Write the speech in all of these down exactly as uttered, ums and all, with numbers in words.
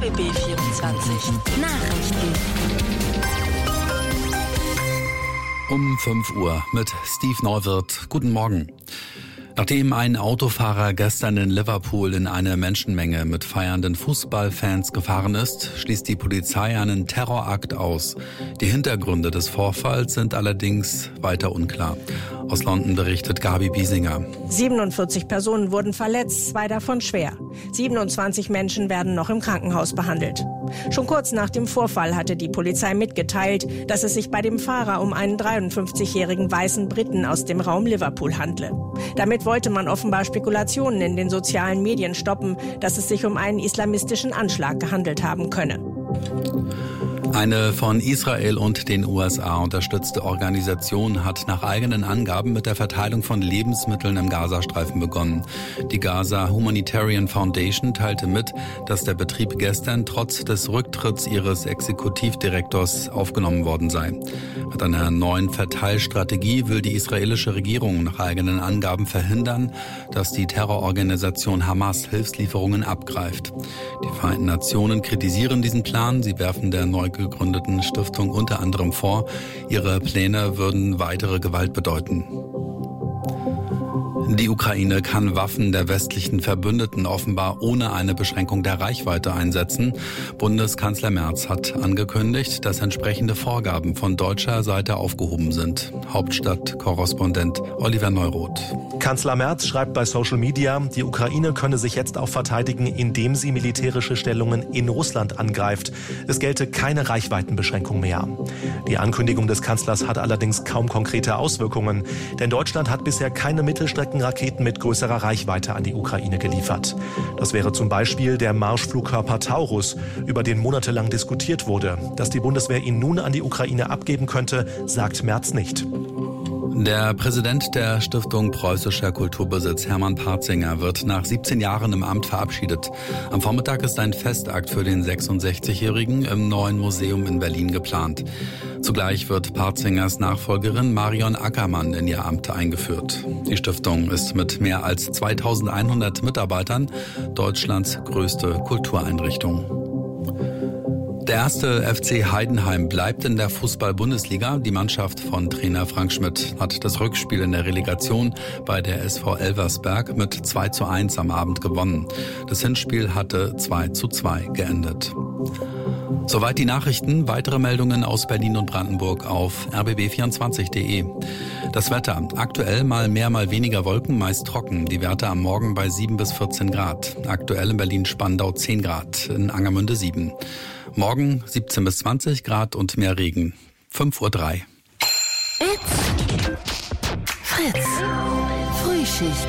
R B B vierundzwanzig Nachrichten. Um fünf Uhr mit Steve Neuwirth. Guten Morgen. Nachdem ein Autofahrer gestern in Liverpool in eine Menschenmenge mit feiernden Fußballfans gefahren ist, schließt die Polizei einen Terrorakt aus. Die Hintergründe des Vorfalls sind allerdings weiter unklar. Aus London berichtet Gabi Biesinger. siebenundvierzig Personen wurden verletzt, zwei davon schwer. siebenundzwanzig Menschen werden noch im Krankenhaus behandelt. Schon kurz nach dem Vorfall hatte die Polizei mitgeteilt, dass es sich bei dem Fahrer um einen dreiundfünfzigjährigen weißen Briten aus dem Raum Liverpool handle. Damit wollte man offenbar Spekulationen in den sozialen Medien stoppen, dass es sich um einen islamistischen Anschlag gehandelt haben könne. Eine von Israel und den U S A unterstützte Organisation hat nach eigenen Angaben mit der Verteilung von Lebensmitteln im Gazastreifen begonnen. Die Gaza Humanitarian Foundation teilte mit, dass der Betrieb gestern trotz des Rücktritts ihres Exekutivdirektors aufgenommen worden sei. Mit einer neuen Verteilstrategie will die israelische Regierung nach eigenen Angaben verhindern, dass die Terrororganisation Hamas Hilfslieferungen abgreift. Die Vereinten Nationen kritisieren diesen Plan. Sie werfen der neu gegründeten Stiftung unter anderem vor, ihre Pläne würden weitere Gewalt bedeuten. Die Ukraine kann Waffen der westlichen Verbündeten offenbar ohne eine Beschränkung der Reichweite einsetzen. Bundeskanzler Merz hat angekündigt, dass entsprechende Vorgaben von deutscher Seite aufgehoben sind. Hauptstadtkorrespondent Oliver Neuroth. Kanzler Merz schreibt bei Social Media, die Ukraine könne sich jetzt auch verteidigen, indem sie militärische Stellungen in Russland angreift. Es gelte keine Reichweitenbeschränkung mehr. Die Ankündigung des Kanzlers hat allerdings kaum konkrete Auswirkungen, denn Deutschland hat bisher keine Mittelstrecken Raketen mit größerer Reichweite an die Ukraine geliefert. Das wäre zum Beispiel der Marschflugkörper Taurus, über den monatelang diskutiert wurde. Dass die Bundeswehr ihn nun an die Ukraine abgeben könnte, sagt Merz nicht. Der Präsident der Stiftung Preußischer Kulturbesitz, Hermann Partzinger, wird nach siebzehn Jahren im Amt verabschiedet. Am Vormittag ist ein Festakt für den sechsundsechzigjährigen im neuen Museum in Berlin geplant. Zugleich wird Partzingers Nachfolgerin Marion Ackermann in ihr Amt eingeführt. Die Stiftung ist mit mehr als zweitausendeinhundert Mitarbeitern Deutschlands größte Kultureinrichtung. Der erste F C Heidenheim bleibt in der Fußball-Bundesliga. Die Mannschaft von Trainer Frank Schmidt hat das Rückspiel in der Relegation bei der S V Elversberg mit zwei zu eins am Abend gewonnen. Das Hinspiel hatte zwei zu zwei geendet. Soweit die Nachrichten. Weitere Meldungen aus Berlin und Brandenburg auf R B B vierundzwanzig punkt de. Das Wetter. Aktuell mal mehr, mal weniger Wolken, meist trocken. Die Werte am Morgen bei sieben bis vierzehn Grad. Aktuell in Berlin-Spandau zehn Grad, in Angermünde sieben. Morgen siebzehn bis zwanzig Grad und mehr Regen. fünf Uhr drei. It's Fritz. Frühschicht.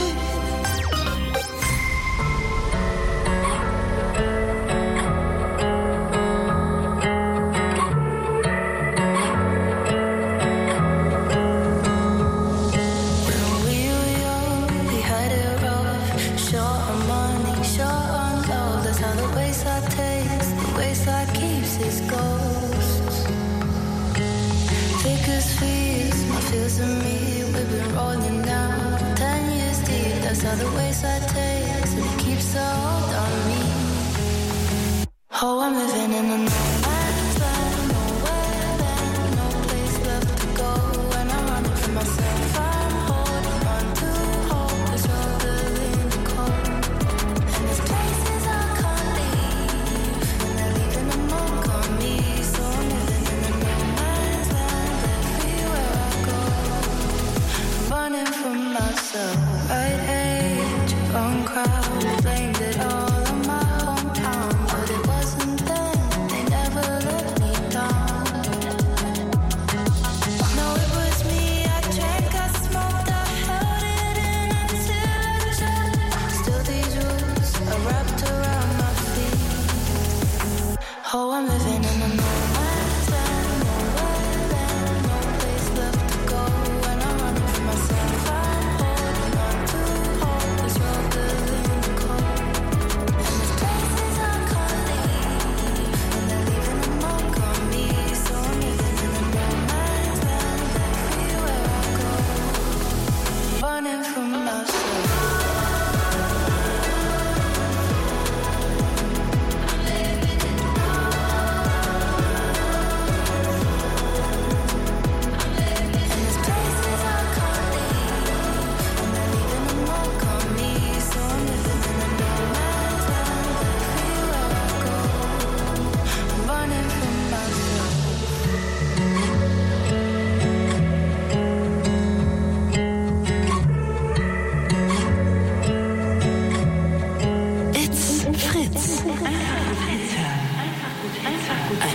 How the wayside takes and it keeps a hold on me. Oh, I'm living in a no man's land, nowhere land, no place left to go. And I'm running from myself. I'm holding on to hope, it's struggling to cope. And there's places I can't leave, and they're leaving a mark on me. So I'm living in a no man's land, everywhere I go, I'm running from myself. Right age,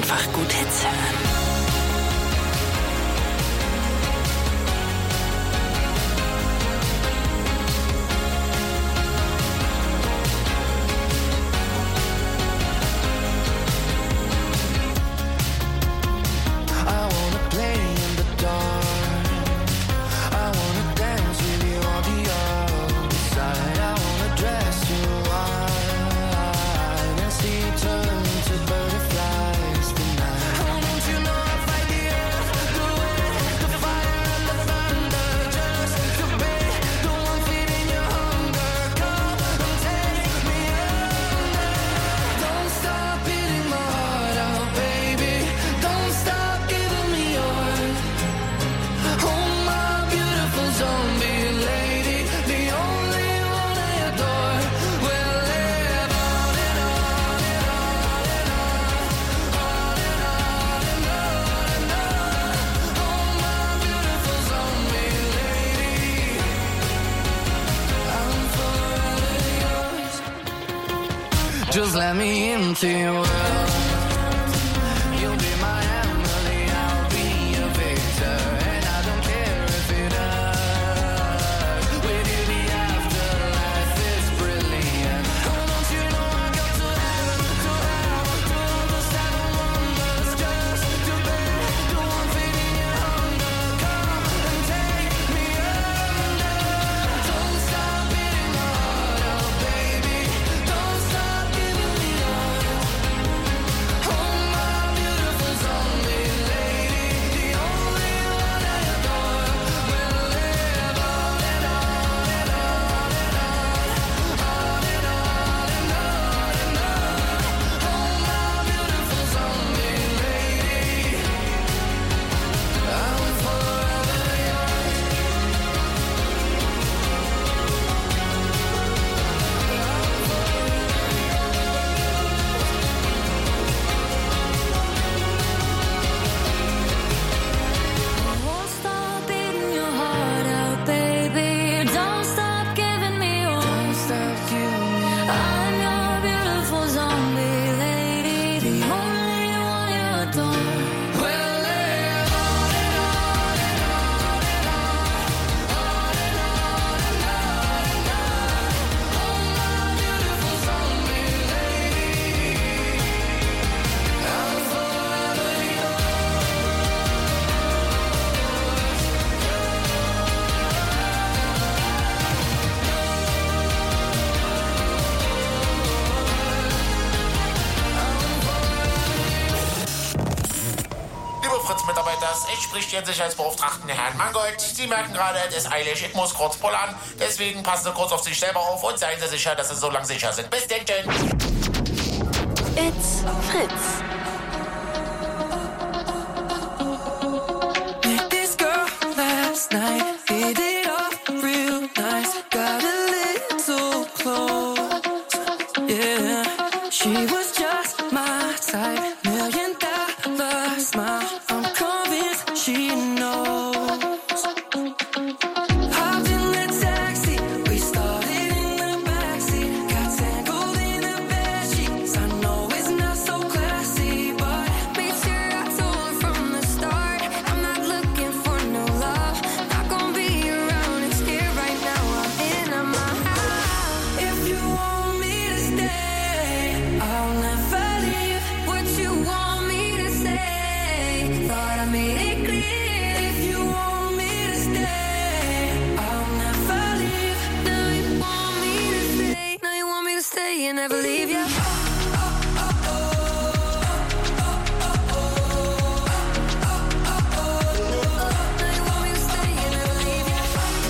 Einfach gut Hits hören. Just let me into your world. You'll be my Emily, I'll be your Victor, and I don't care if it hurts. With you the afterlife is brilliant. Oh, don't you know I go to heaven, to hell, to all the seven wonders, just to be the one feeding your hunger. Come and take me under. Don't stop beating my heart out, baby. Don't stop. Ich spricht Ihren Sicherheitsbeauftragten Herrn Mangold. Sie merken gerade, es ist eilig, ich muss kurz pullern. Deswegen passen Sie kurz auf sich selber auf und seien Sie sicher, dass Sie so lange sicher sind. Bis denn. It's Fritz. Met this girl last night, hit it off real nice. Got a little close, yeah. She was just my type, million dollar smile. I'm convinced she knows. Hopped in the taxi, we started in the backseat. Got tangled in the bedsheets. I know it's not so classy, but Made sure I told her from the start, I'm not looking for no love. Not gonna be around, it's here right now. I'm in my house. if you want me to stay, I'll never leave. What you want me to say? Thought I made it clear. If you want me to stay, I'll never leave. Now you want me to stay. Now you want me to stay and never leave ya. Now you want me to stay and never leave ya.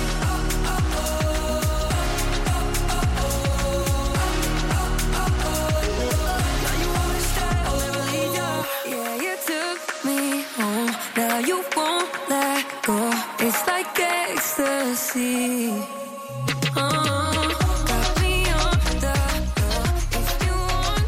Now you want me to stay, I'll never leave you. Yeah, you took me home. Now you won't let go. It's like ecstasy. Uh, got me on the floor. If you want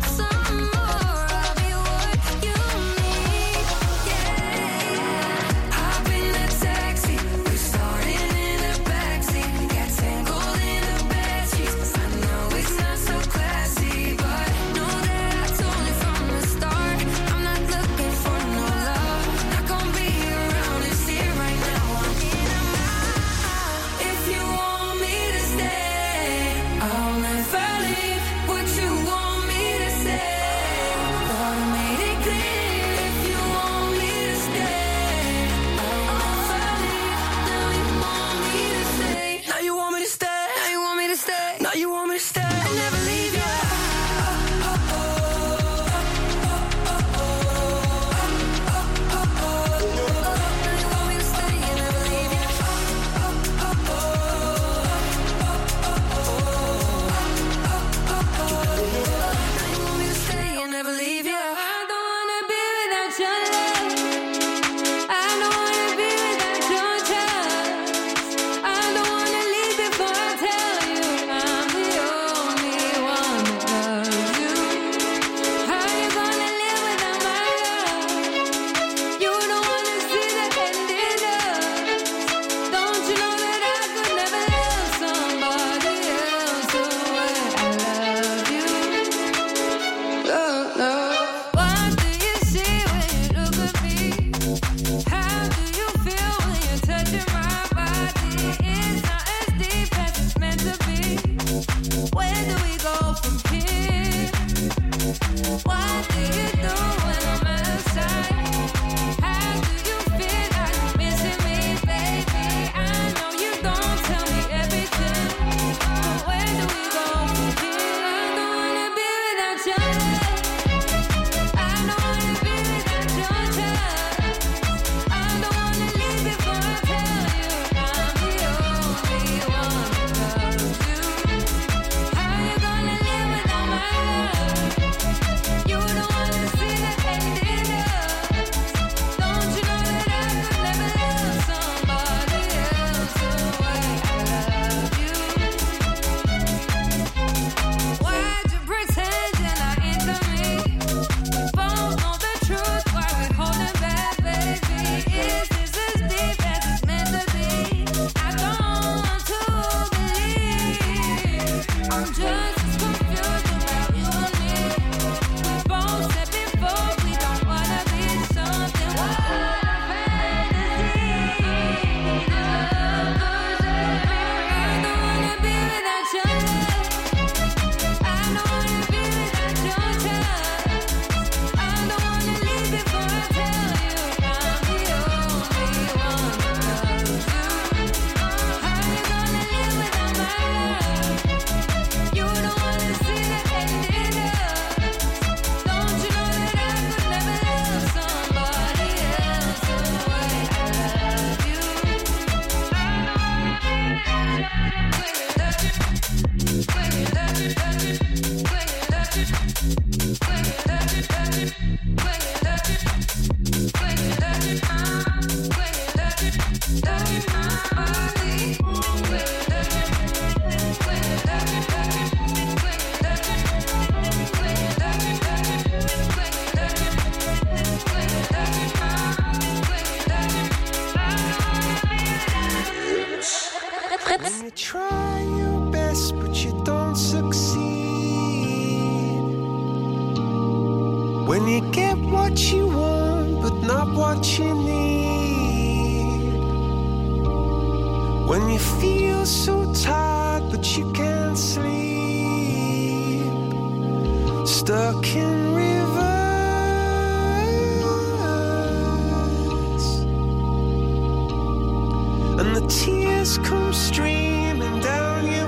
When you try your best but you don't succeed, when you get what you want but not what you need, when you feel so tired but you can't sleep, stuck in rivers, and the tears come streaming down your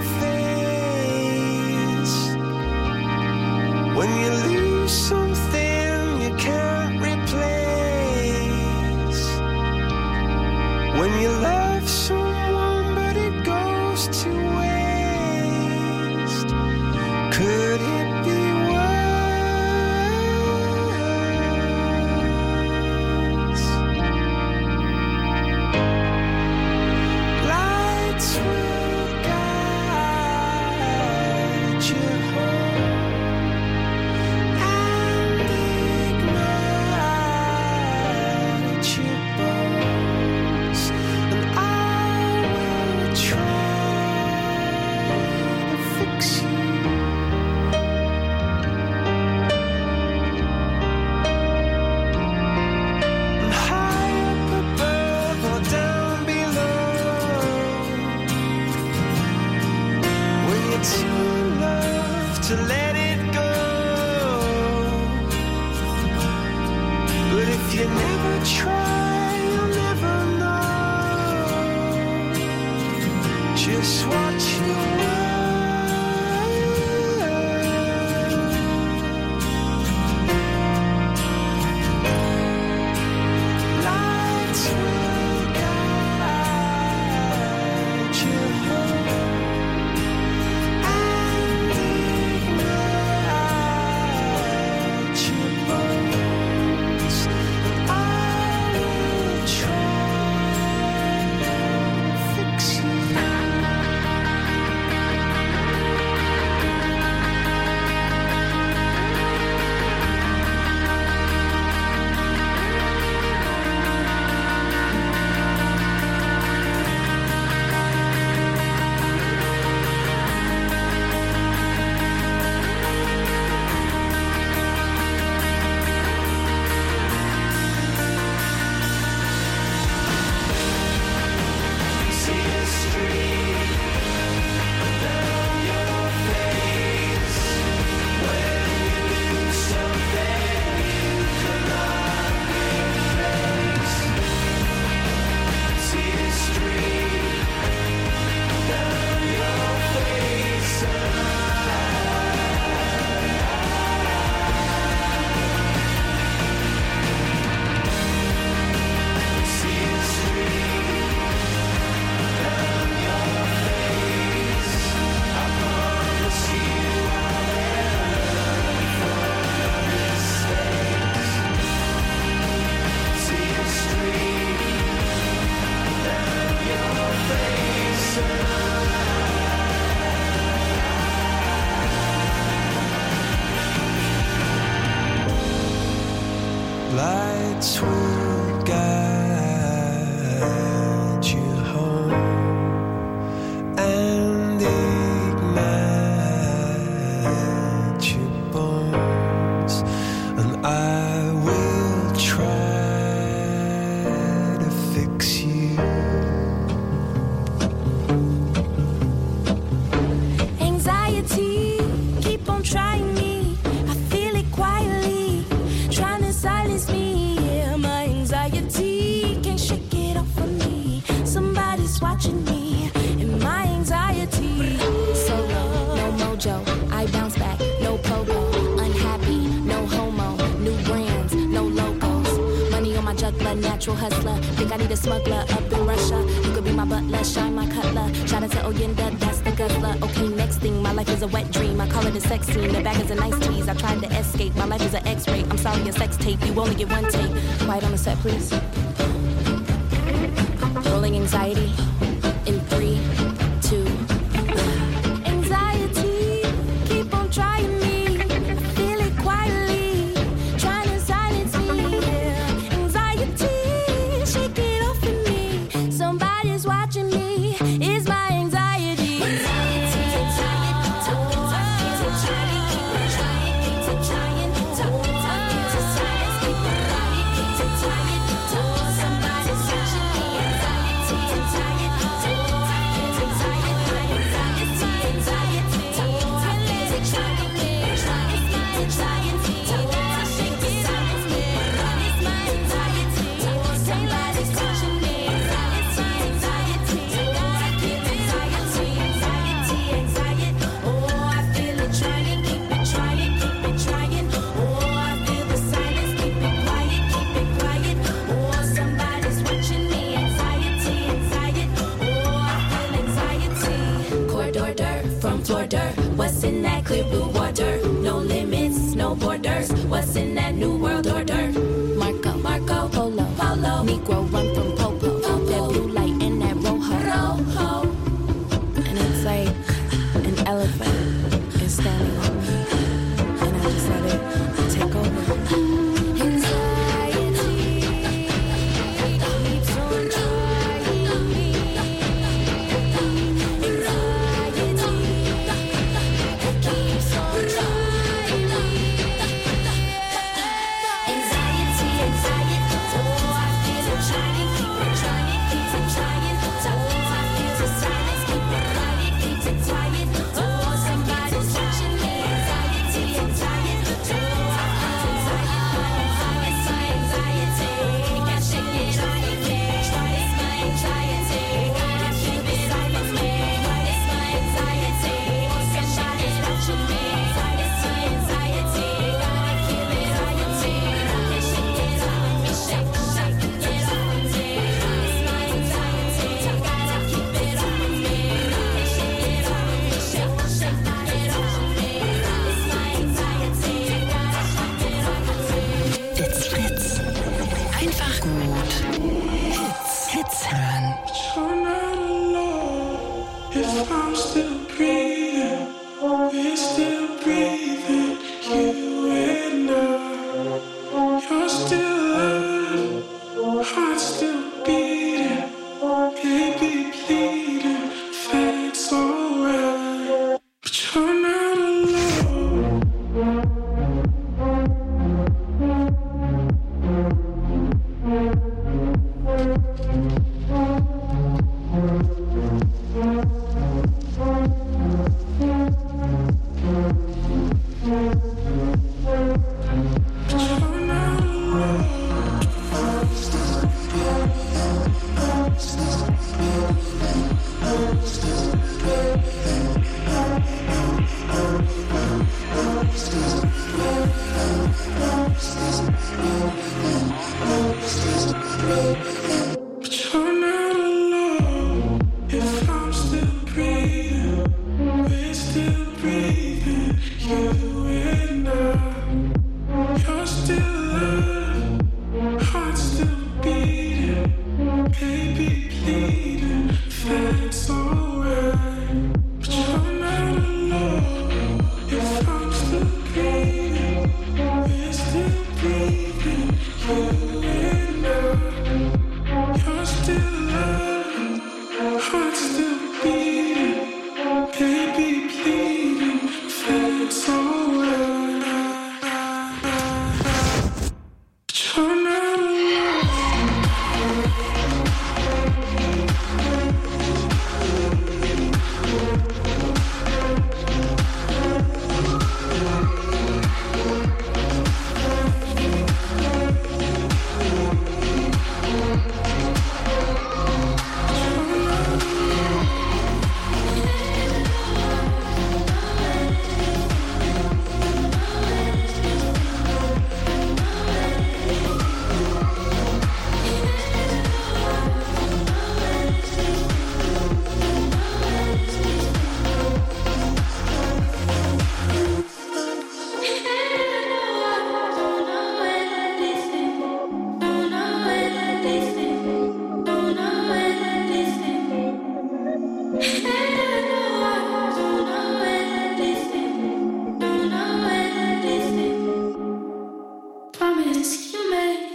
face, when you lose something you can't replace, when you love someone but it goes to waste, could it be worse? Lights will guide you home and ignite your bones, and I will try to fix you. And high up above or down below, when you're too loved to let it go, but if you never try, you'll never know just what you want. Lights will guide you home and ignite your bones, and I will try to fix you. See the street down your face, when you lose something you cannot replace. See the street down your face, see the street down your face. I promise you I'll learn from your mistakes. See the street down your face. Lights will guide you home and ignite your bones, and I will try to fix you. Anxiety, keep on trying me. I feel it quietly, trying to silence me. Yeah, my anxiety can't shake it off of me. Somebody's watching me, and my anxiety. Solo, no mojo, I bounce back, no pogo. Unhappy, no homo, new brands, no logos. Money on my juggler, natural hustler. Think I need a smuggler up in Russia. You could be my butler, shine my cutler. Shout out to Oyenda, that's the guzzler. Okay, next thing, my life is a wet dream. I call it a sex scene. The bag is a nice tease. I tried to escape. My life is an X-ray. I'm sorry, a sex tape. You only get one take. Quiet on the set, please. Rolling anxiety in three, two. Anxiety, keep on trying me. I feel it quietly, trying to silence me. Yeah. Anxiety, shake it off of me. Somebody's watching me. It's my anxiety. Anxiety, anxiety, talk, talk, keep on trying, keep on trying, keep on trying, talk, talk, keep on silence, keep on trying, keep on trying, talk. Somebody's watching me. Anxiety, anxiety, talk, anxiety, anxiety, anxiety, talk, keep on trying me, trying, it's my anxiety, talk, shake it off me. It's my anxiety, talk, somebody's watching me. It's my anxiety, gotta keep anxiety, anxiety, anxiety. Oh, I feel it trying, keep it trying, keep it trying. Oh, I feel the silence, keep it quiet, keep it quiet. Oh, somebody's watching me. Anxiety, anxiety. Oh, I feel anxiety. Corridor dirt from floor dirt. What's in that clear blue water? No limits, no borders. What's in that new world order? Marco, Marco, Polo, Polo. Negro run from Popo. That blue light and that rojo. Rojo. And it's like an elephant is standing on me. And I just let it take over. Anxiety keeps on trying me. Anxiety keeps on trying me. Anxiety, anxiety, oh, I feel it trying, keep it trying, keep it trying. Oh, I feel the silence, keep it quiet, keep it quiet. Oh, somebody's watching me. Anxiety, anxiety, oh, I feel anxiety, it's my anxiety. Can't shake it off of me. It's my anxiety, gotta keep it off of me. It's my anxiety, somebody's watching me. It's my anxiety, gotta keep it off of me. Can't shake it off of me, shake, shake it off of me. It's my anxiety, gotta keep it off of me. Can't shake it off of me, shake, shake it off of me. It's my anxiety, gotta keep it off of me. It's Fritz. Einfach gut. Hits. Hits hören. You're not alone. If I'm still breathing, we're still breathing. You and I. You're still alive. Heart still beating. Baby bleeding. That's alright. But you're not alone. But you're not alone. If I'm still breathing, we're still breathing. You and I. You're still alive. Heart still beating. Baby bleeding. That's alright. But you're not alone. If I'm still breathing, we're still breathing. You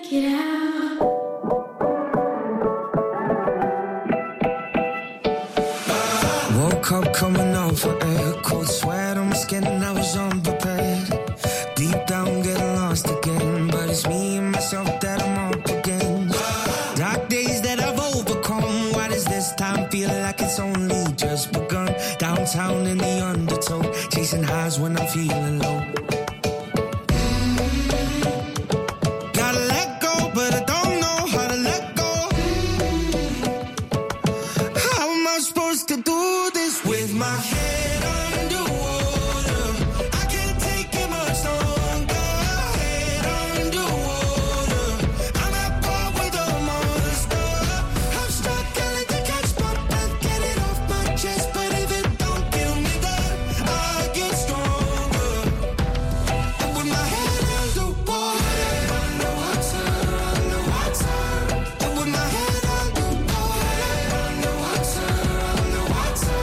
it out. Woke up coming out for air, cold sweat on my skin and I was unprepared. Deep down getting lost again, but it's me and myself that I'm up against. Dark days that I've overcome, why does this time feel like it's only just begun? Downtown in the undertow, chasing highs when I'm feeling low. Gotta let go, but I don't know how to let go. How am I supposed to do this with my head underwater? I can't take it much longer. Head underwater, I'm at war with a monster. I'm struggling to catch my breath, get it off my chest. But if it don't kill me, then I get stronger. And with my head underwater, underwater, underwater. And with my head underwater, underwater, underwater.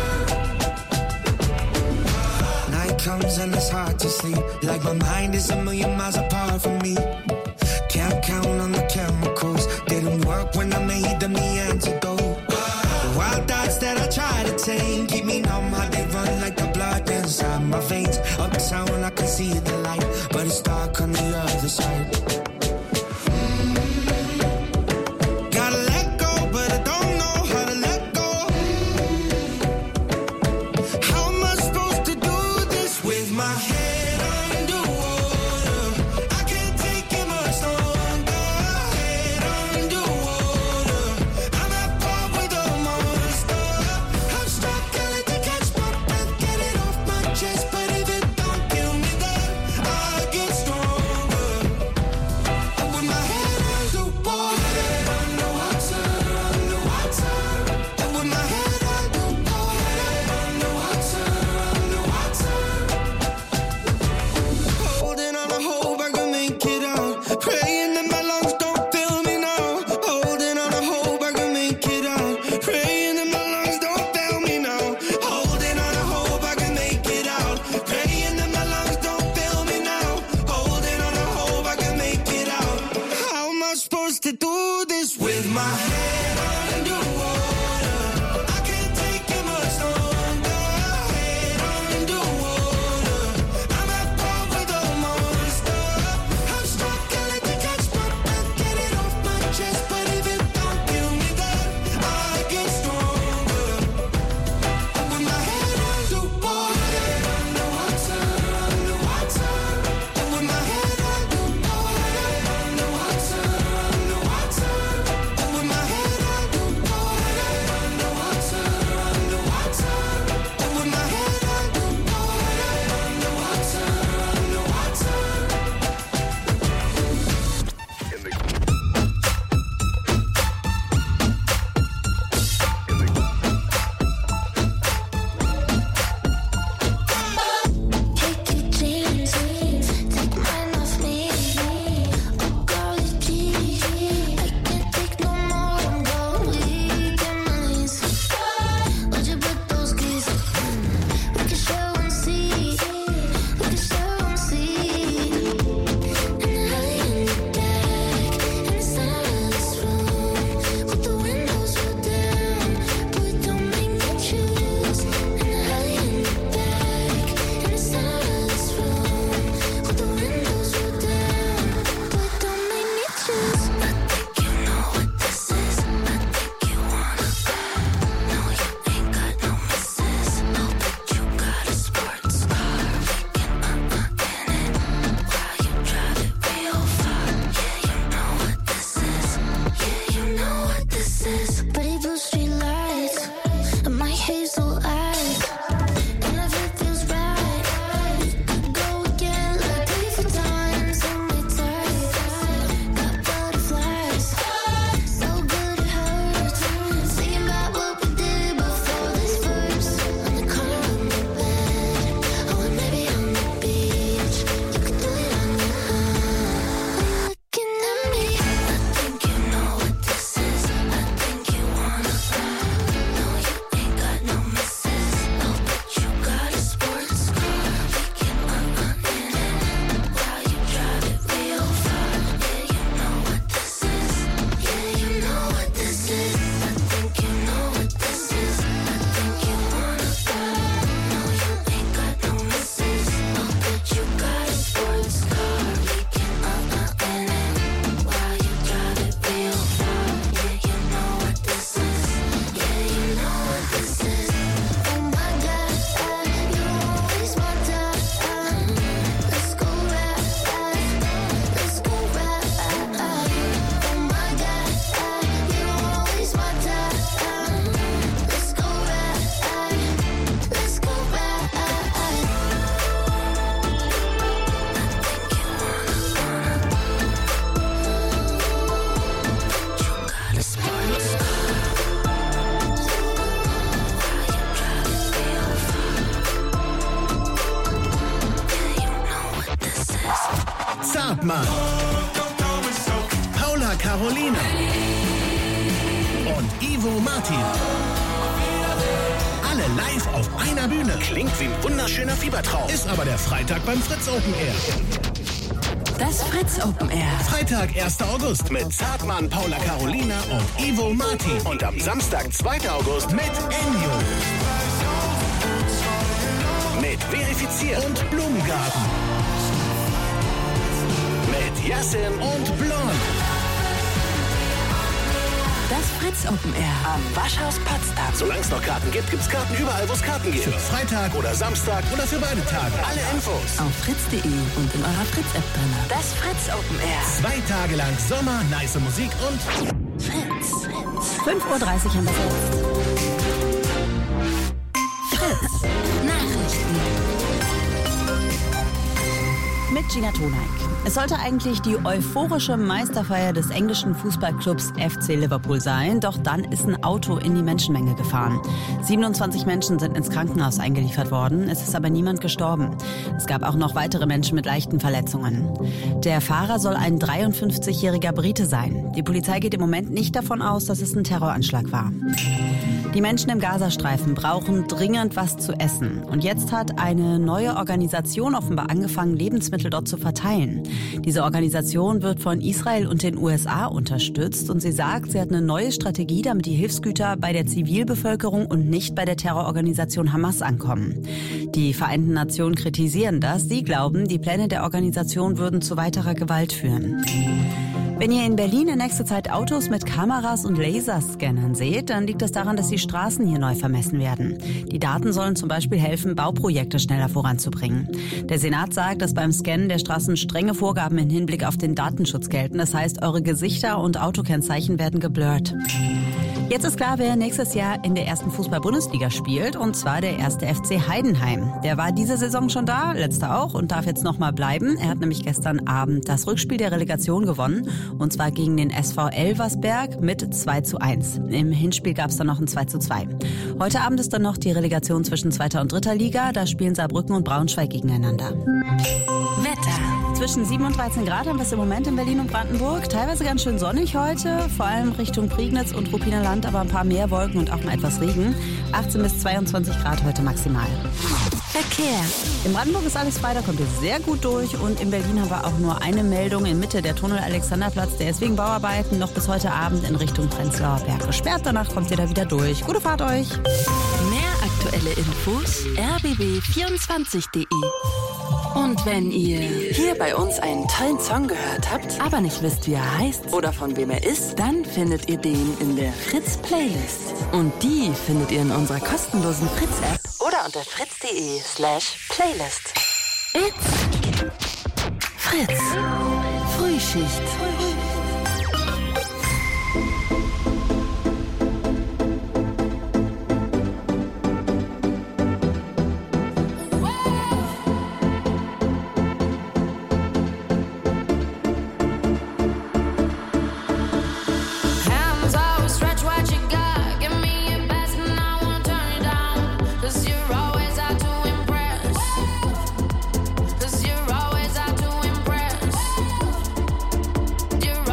Night comes and it's hard to sleep, like my mind is a million miles apart from me. Can't count on the chemicals, didn't work when I made them the antidote. The wild thoughts that I try to tame keep me numb, how they run like the blood inside my veins. Uptown I can see the light, but it's dark on the other side. Gotta let go, but I don't know how to let go. How am I supposed to do this with my head underwater? I can't take it much longer. Head underwater, I'm at war with a monster. I'm struggling to catch my breath, get it off my chest. But if it don't kill me, then I get stronger. And with my head underwater, underwater, underwater. And with my head underwater, underwater, underwater. Holding on to hope I can make it out. Praying that my lungs don't fail me now. Holding on to hope I can make it out. Praying that my lungs don't fail me now. Holding on to hope I can make it out. Praying that my lungs don't fail me now. Holding on to hope I can make it out. How am I supposed to do this with my head underwater? I can't take it much longer. Head underwater, I'm at war with a monster. I'm struggling to catch my breath, get it off my chest. But if it don't kill me, then I get stronger. And with my head underwater, underwater, underwater. And with my head underwater, underwater, underwater. And with my head Zartmann, Paula Carolina und Ivo Martin. Alle live auf einer Bühne. Klingt wie ein wunderschöner Fiebertraum. Ist aber der Freitag beim Fritz Open Air. Das Fritz Open Air. Freitag, erster August mit Zartmann, Paula Carolina und Ivo Martin. Und am Samstag, zweiter August mit Ennio. Mit Verifiziert und Blumengarten. Mit Yassin und Blond. Das Fritz Open Air am Waschhaus Potsdam. Solange es noch Karten gibt, gibt's Karten überall, wo es Karten gibt. Für Freitag oder Samstag oder für beide Tage. Alle Infos auf fritz punkt de und in eurer Fritz-App drin. Das Fritz Open Air. Zwei Tage lang Sommer, nice Musik und Fritz. fünf Uhr dreißig haben wir jetzt. Fritz. Nachrichten. Mit Gina Toneik. Es sollte eigentlich die euphorische Meisterfeier des englischen Fußballclubs F C Liverpool sein, doch dann ist ein Auto in die Menschenmenge gefahren. siebenundzwanzig Menschen sind ins Krankenhaus eingeliefert worden, es ist aber niemand gestorben. Es gab auch noch weitere Menschen mit leichten Verletzungen. Der Fahrer soll ein dreiundfünfzigjähriger Brite sein. Die Polizei geht im Moment nicht davon aus, dass es ein Terroranschlag war. Die Menschen im Gazastreifen brauchen dringend was zu essen. Und jetzt hat eine neue Organisation offenbar angefangen, Lebensmittel dort zu verteilen. Diese Organisation wird von Israel und den U S A unterstützt und sie sagt, sie hat eine neue Strategie, damit die Hilfsgüter bei der Zivilbevölkerung und nicht bei der Terrororganisation Hamas ankommen. Die Vereinten Nationen kritisieren das. Sie glauben, die Pläne der Organisation würden zu weiterer Gewalt führen. Wenn ihr in Berlin in nächster Zeit Autos mit Kameras und Laserscannern seht, dann liegt das daran, dass die Straßen hier neu vermessen werden. Die Daten sollen zum Beispiel helfen, Bauprojekte schneller voranzubringen. Der Senat sagt, dass beim Scannen der Straßen strenge Vorgaben im Hinblick auf den Datenschutz gelten. Das heißt, eure Gesichter und Autokennzeichen werden geblurrt. Jetzt ist klar, wer nächstes Jahr in der ersten Fußball-Bundesliga spielt, und zwar der erste F C Heidenheim. Der war diese Saison schon da, letzte auch, und darf jetzt nochmal bleiben. Er hat nämlich gestern Abend das Rückspiel der Relegation gewonnen, und zwar gegen den S V Elversberg mit zwei zu eins. Im Hinspiel gab es dann noch ein zwei zu zwei. Heute Abend ist dann noch die Relegation zwischen zweiter und dritter Liga. Da spielen Saarbrücken und Braunschweig gegeneinander. Wetter. Zwischen sieben und dreizehn Grad haben wir es im Moment in Berlin und Brandenburg. Teilweise ganz schön sonnig heute, vor allem Richtung Prignitz und Ruppiner Land, aber ein paar mehr Wolken und auch mal etwas Regen. achtzehn bis zweiundzwanzig Grad heute maximal. Verkehr. In Brandenburg ist alles frei, da kommt ihr sehr gut durch. Und in Berlin haben wir auch nur eine Meldung in Mitte, der Tunnel Alexanderplatz. Der ist wegen Bauarbeiten noch bis heute Abend in Richtung Prenzlauer Berg gesperrt. Danach kommt ihr da wieder durch. Gute Fahrt euch. Mehr aktuelle Infos r b b vierundzwanzig punkt de. Und wenn ihr hier bei uns einen tollen Song gehört habt, aber nicht wisst, wie er heißt oder von wem er ist, dann findet ihr den in der Fritz-Playlist. Und die findet ihr in unserer kostenlosen Fritz-App oder unter fritz punkt de slash playlist. It's Fritz. Frühschicht. You're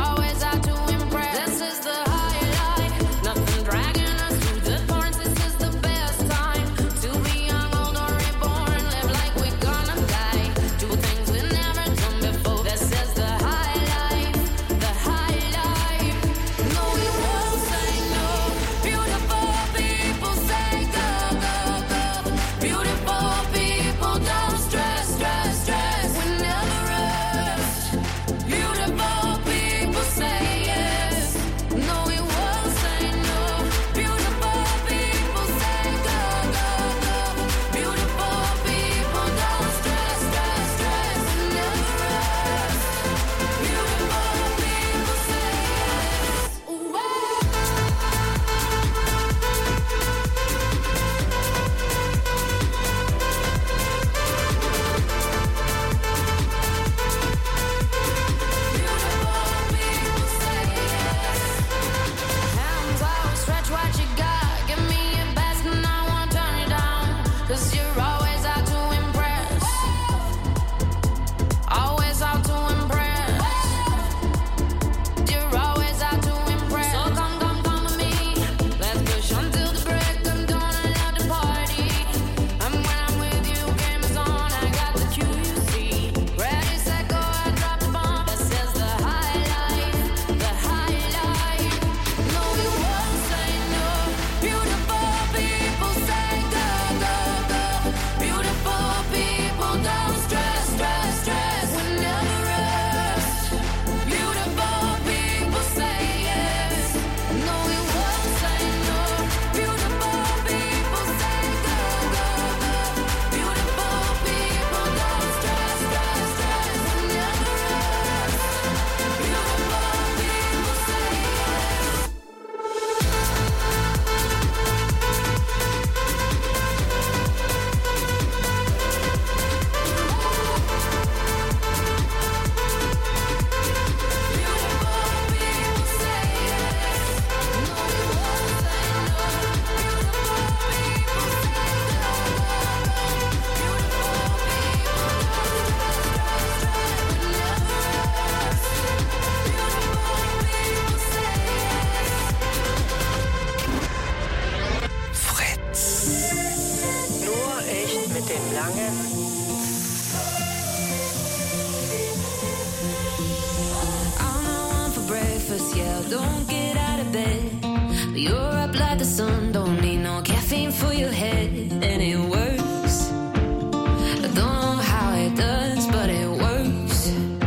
don't get out of bed. But you're up like the sun, don't need no caffeine for your head. And it works. I don't know how it does, but it works.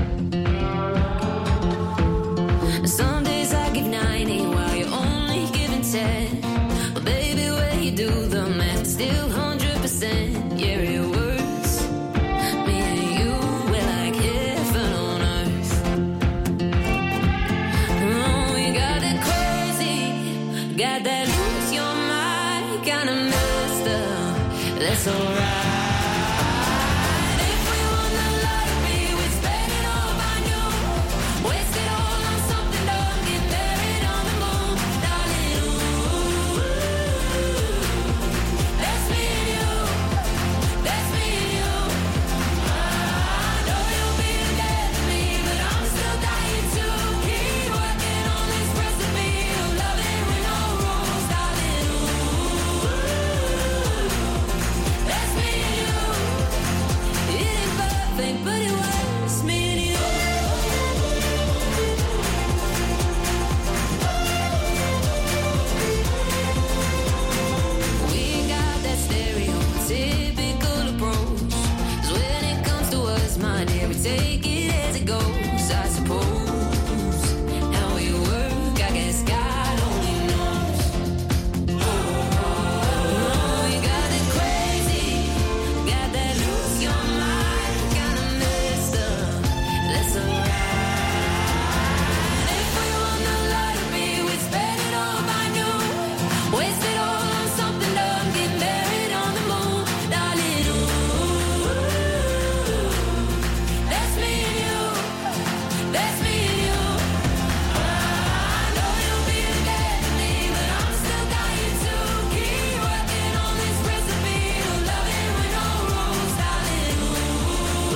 Some days I give ninety while you're only giving ten. But baby, when you do the math, it's still one hundred percent. Yeah, it works. Me and you, we're like heaven on earth. Oh, you got that crazy, got that lose your mind, kinda messed up. That's alright. If we won the lottery, we'd spend it all on you. Waste it all on something dumb, get married on the moon, darling. Ooh, that's me and you, that's me and you. I know you'll be dead to me, but I'm still dying to keep working on this recipe of loving with no rules, darling. Ooh, that's me and you. It ain't perfect, but it was me and you. We ain't got that stereotypical approach. 'Cause when it comes to us, my dear, we take it as it goes, I suppose. How we work, I guess God only knows. Oh, you got that crazy, got that lose your mind, kinda messed up. That's alright. If we won the lottery, we'd spend it all on you. Waste it all on something dumb, get married on the moon, darling. Ooh, that's me and you, that's me and you. I know you'll be dead to me, but I'm still dying to keep working on this recipe of loving with no rules, darling. Ooh,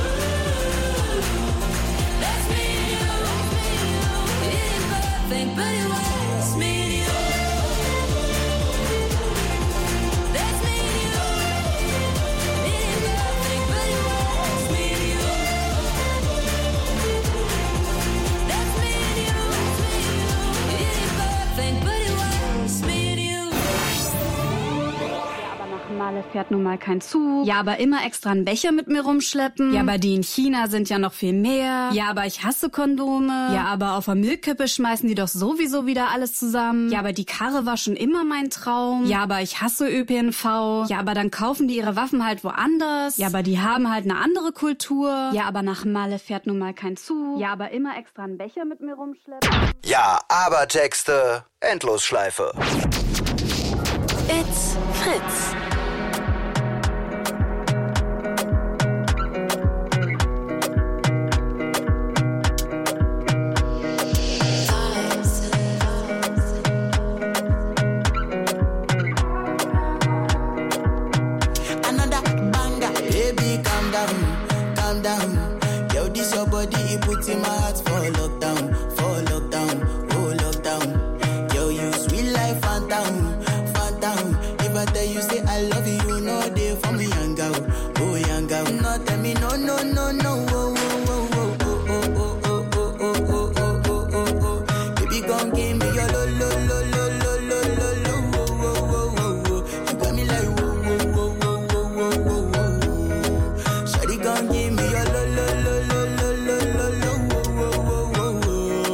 that's me and you. It ain't perfect, but it was me and you. That's me and you. It ain't perfect, but it was me and you. That's me and you. It ain't perfect, but it was me and you. Aber nach Malle fährt nun mal kein Zug. Ja, aber immer extra einen Becher mit mir rumschleppen. Ja, aber die in China sind ja noch viel mehr. Ja, aber ich hasse Kondome. Ja, aber auf der Müllkippe schmeißen die doch sowieso wieder alles zusammen. Ja, aber die Karre war schon immer mein Traum. Ja, aber ich hasse Ö P N V. Ja, aber dann kaufen die ihre Waffen halt woanders. Ja, aber die haben halt eine andere Kultur. Ja, aber nach Malle fährt nun mal kein Zug. Ja, aber immer extra einen Becher mit mir rumschleppen. Ja, aber Texte, Endlosschleife. It's Fritz. Another banger. Baby, calm down, calm down. Yo, this your body, it puts in my heart for lockdown, for lockdown, oh lockdown. Yo, you sweet life, phantom, phantom. If I tell you say I love you, you know they for me, young girl, oh young girl. No, tell me no, no, no, no, oh, oh, oh, oh, oh, oh, oh, oh, oh, oh, oh, oh, oh, oh. Baby, gon' give me your lo, lo, lo, lo, lo, lo, lo, lo, oh, oh, oh, oh, oh. You got me like whoa, whoa, whoa, whoa, whoa, whoa, whoa, whoa. Shawty gon' give me your lo, lo, lo, lo, lo, lo, lo, lo, oh, oh, oh, oh, oh.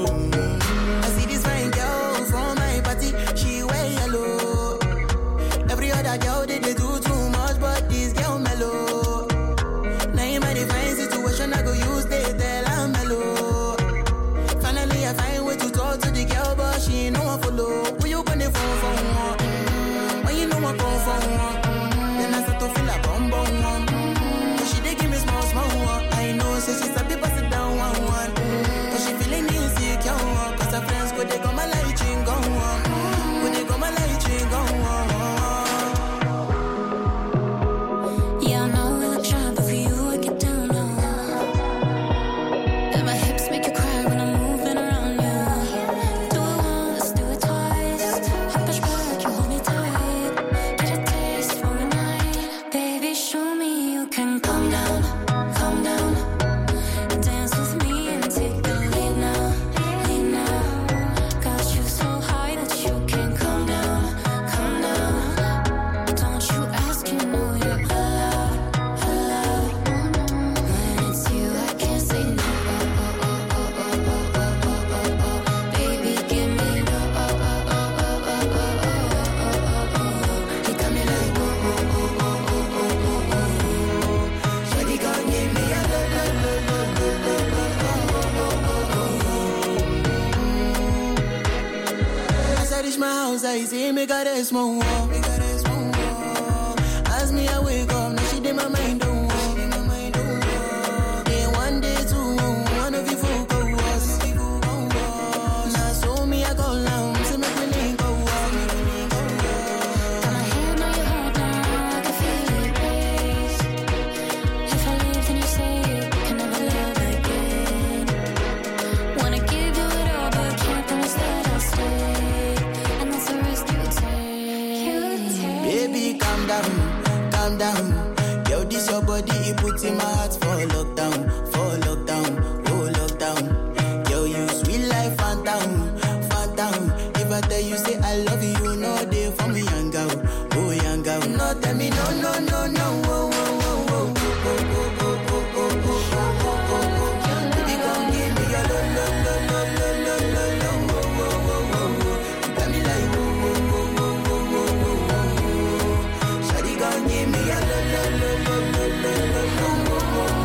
outside, say make her rest more. Make her rest more. As me I wake up, now she did my mind don't walk. Then one day two, one of you folk go was. Now so me I go long, say make me link go walk. Got my hand on your heart now, I can feel it race. If I leave, then you say you can never love again. Wanna give you it all, but can't promise that I'll stay. And that's the risk you take. Baby, calm down, calm down. Yo, this your body, it puts in my heart for lockdown, for lockdown, oh lockdown. Yo, you sweet life, phantom, phantom. If I tell you say I love you, you know they for me, young girl, oh young girl. No, tell me no, no, no, no, oh, oh, oh, oh, oh, oh, oh, oh, oh, oh, oh, oh, oh. Baby, come give me your lo, lo, lo, lo, lo, lo, lo, lo, oh, oh, oh, oh, oh. You got me like oh, oh, oh, oh, oh, oh, oh, oh. Shawty, come give me your lo, lo, lo, lo, lo, lo, lo, lo, oh, oh, oh, oh, oh.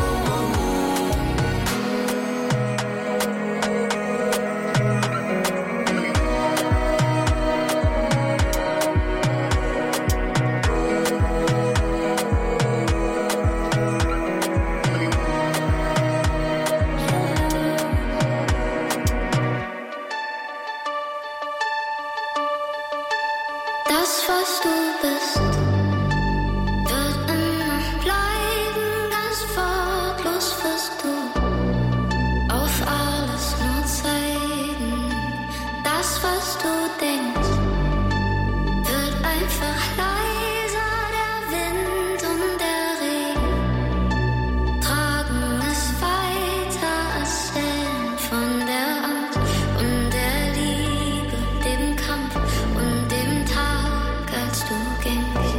Das, was du bist, wird immer bleiben, ganz wortlos wirst du auf alles nur zeigen. Das, was du denkst, wird einfach leiser, der Wind und der Regen tragen es weiter, erzählen von der Angst und der Liebe, dem Kampf und dem Tag, als du gingst.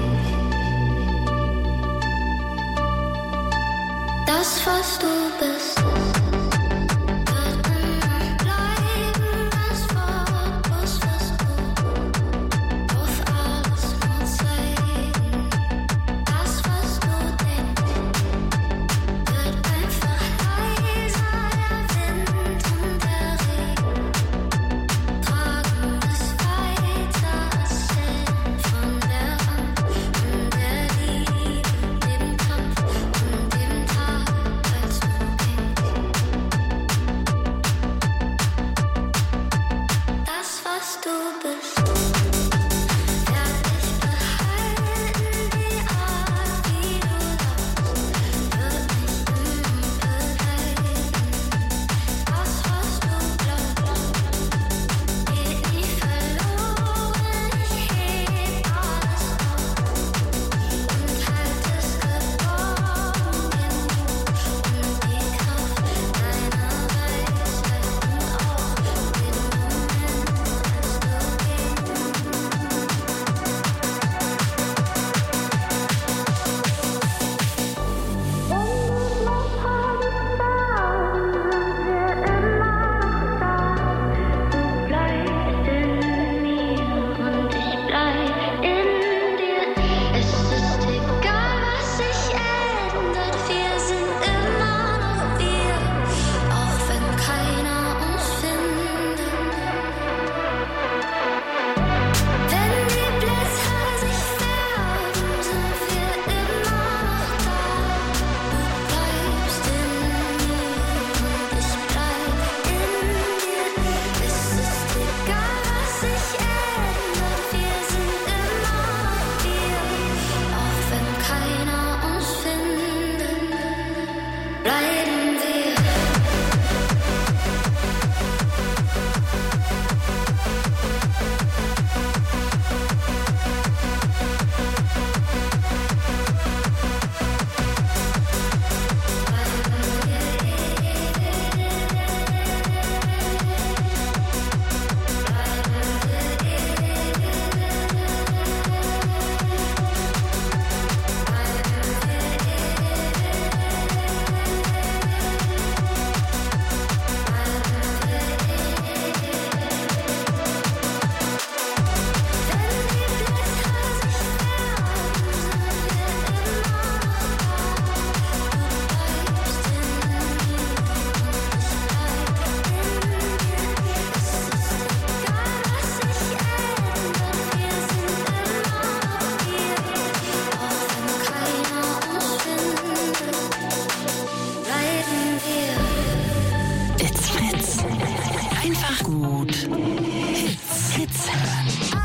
Einfach gut. Hits. Hits hören.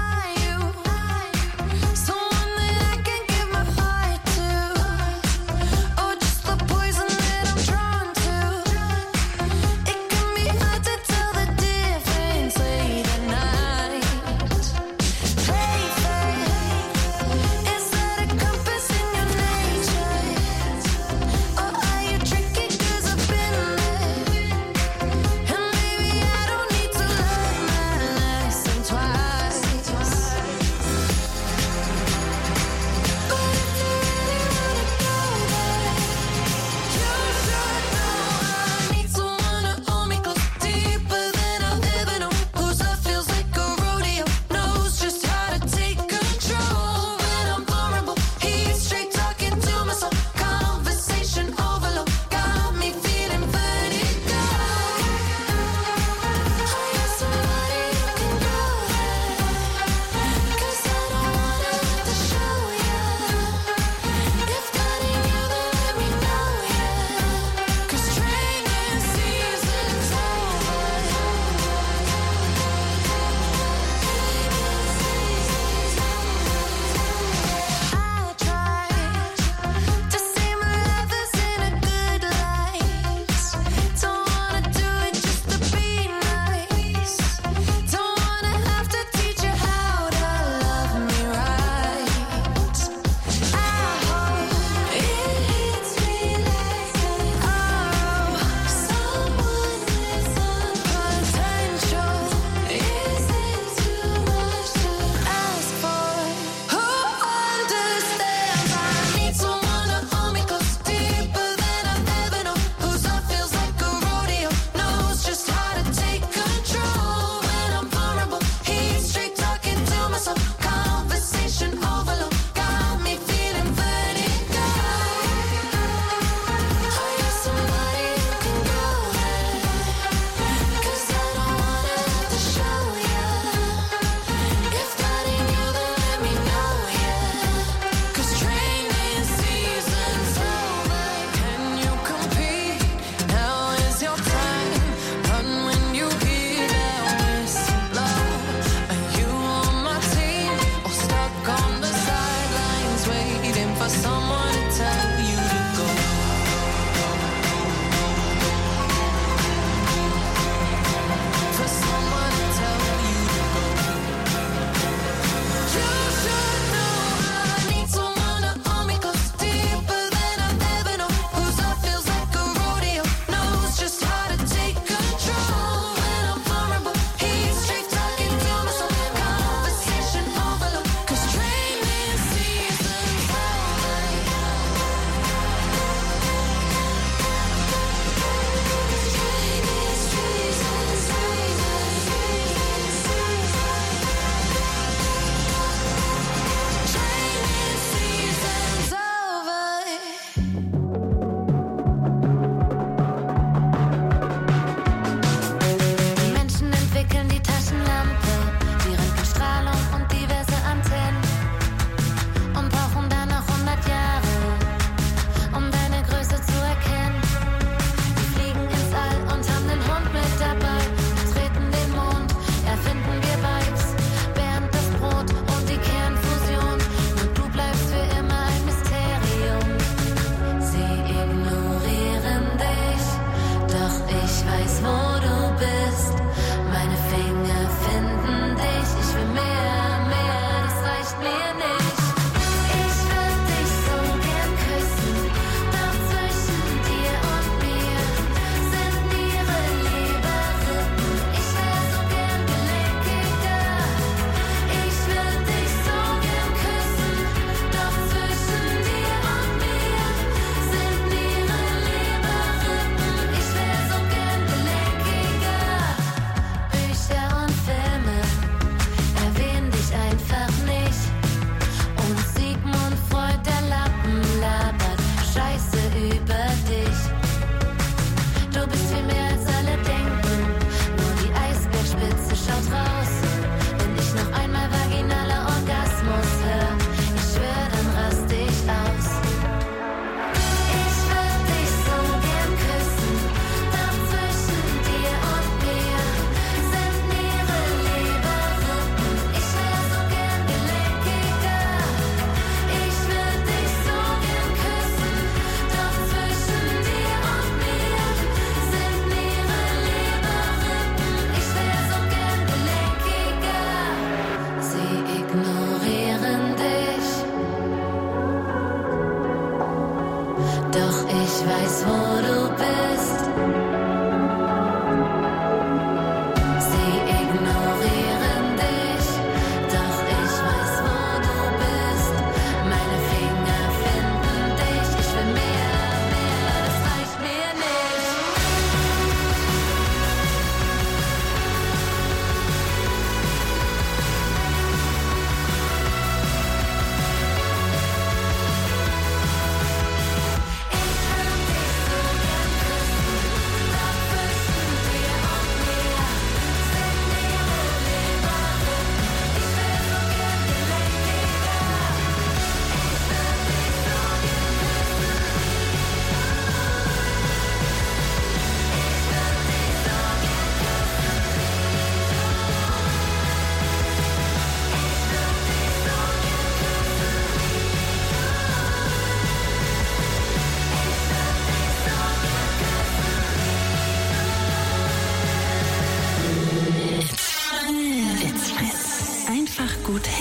Twice.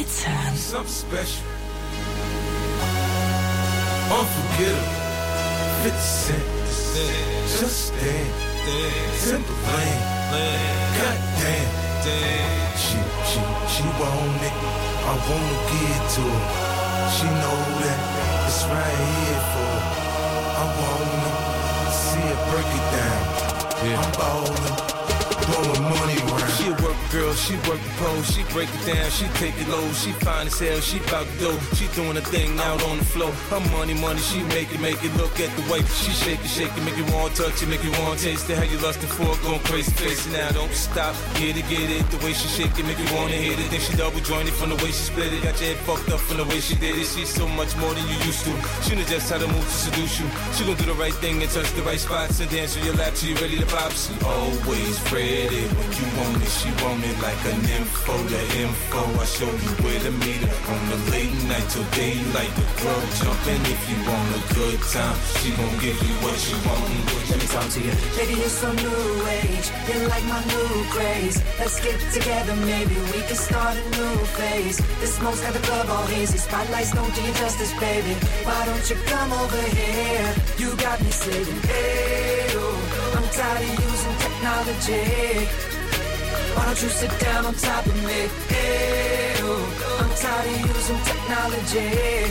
Hits hören. Something special. Unforgettable. fifty Cent. Just dance. Timberland. Goddamn. She, she, she want it. I wanna give it to her. She know that it's right here for her. I wanna see her break it down. Yeah. I'm ballin'. Blowing money around. She a work girl, she work the pole, she break it down, she take it low, she fine as hell, she bout to go, she doing a thing out on the floor. Her money, money, she make it, make it. Look at the way she shake it, shake it, make you want touch it, make you want taste it. How you lustin' for it, going crazy, face it now, don't stop. Get it, get it, the way she shake it, make you wanna hit it. Then she double jointed from the way she split it, got your head fucked up from the way she did it. She's so much more than you used to. She knows just how to move to seduce you. She gon' do the right thing and touch the right spots and dance on your lap till you ready to pop. She always ready. When you want it, she want it like an info. The info, I show you where to meet her. On the late night till daylight, the club jumping. If you want a good time, she gon' give you what you want. Let me talk to you. Baby, you're so new age. You're like my new craze. Let's get together, maybe we can start a new phase. The smoke's got the club all hazy. Spotlights don't do you justice, baby. Why don't you come over here? You got me saying, hey, oh, I'm tired of using technology. Why don't you sit down on top of me? Hey, oh, I'm tired of using technology.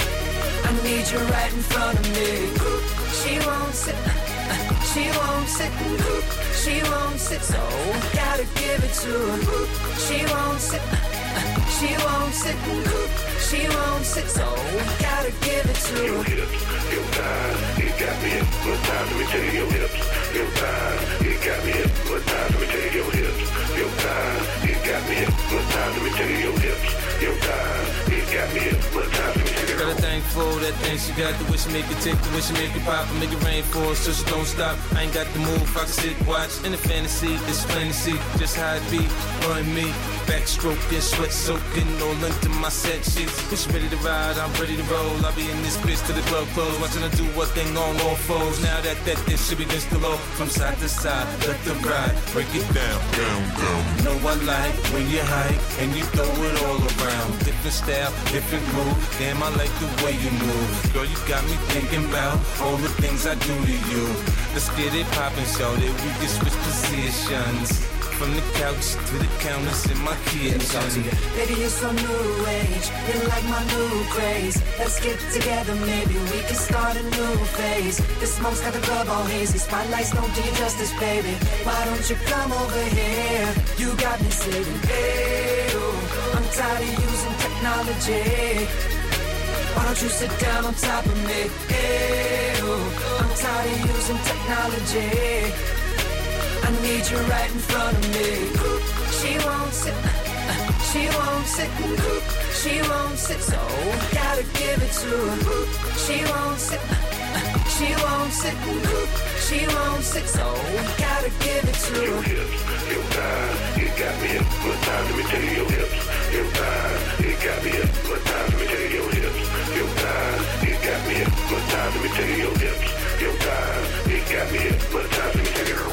I need you right in front of me. She won't sit, she won't sit, she won't sit, so gotta give it to her. She won't sit, she won't sit, she won't sit, so gotta give it to her. Your hips, your thighs, it got me hypnotized. Let me tell you, your hips, your thighs, it got me hypnotized. Let me tell you, your hips, your thighs, it got me hypnotized. Let me tell you, your hips, your thighs, it got me hypnotized. Let me tell you. Got a thing for that thing she got, the way she make it tick, the way she make it pop, and make it rain for her so she don't stop. I ain't got the move, I can sit, watch, in the fantasy, it's plain to see just how it be, run me, backstroking, sweat soaking, all into my set sheets. When she ready to ride, I'm ready to roll. I'll be in this bitch till the club close, watching her do what thing on all fours. Now that that this should be against the low, from side to side, let the ride, break it down, down, down. Know I like when you hype and you throw it all around. Different style, different move, damn I like the way you move. Girl, you got me thinking about all the things I do to you. Let's get it poppin', show that we can switch positions. From the couch to the counters in my kitchen. Baby, you're so new age. You're like my new craze. Let's get together, maybe we can start a new phase. The smoke's got the club all hazy. Spotlights don't do you justice, baby. Why don't you come over here? You got me saying, hey, oh, I'm tired of using technology. Why don't you sit down on top of me? Hey, oh, I'm tired of using technology. I need you right in front of me. She won't sit, she won't sit, she won't sit, so gotta give it to her. She won't sit, she won't sit, she won't sit, so gotta give it to her. Your hips, your thighs, it got me hypnotized. Let me tell you, your hips, your thighs, it got me hypnotized. Let me tell you, your hips, your thighs, it got me hypnotized. Let me tell you, your hips, your thighs, it got me hypnotized. Let me tell you.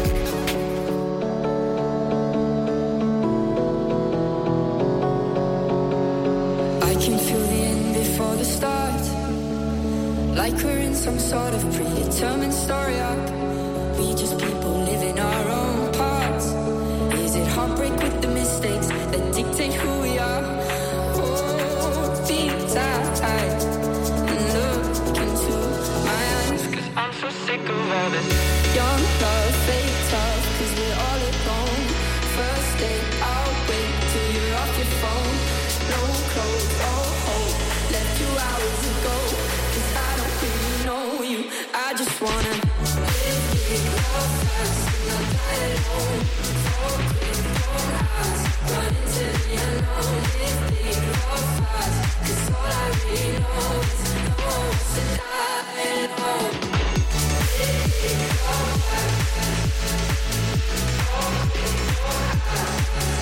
Before the start, like we're in some sort of predetermined story arc. We just people living our own parts. Is it heartbreak with the mistakes that dictate who we are? Hold me tight and look into my eyes, 'cause I'm so sick of all this young love, fake tough, 'cause we're all alone. First date, I'll wait till you're off your phone. No clothes, oh hope, left two hours ago, 'cause I don't really know you. I just wanna live in your fast and not die alone. So quick, your eyes, run into the unknown. Live in your fast, 'cause all I really know is no one's to die alone. Live in your fast, so quick, your eyes,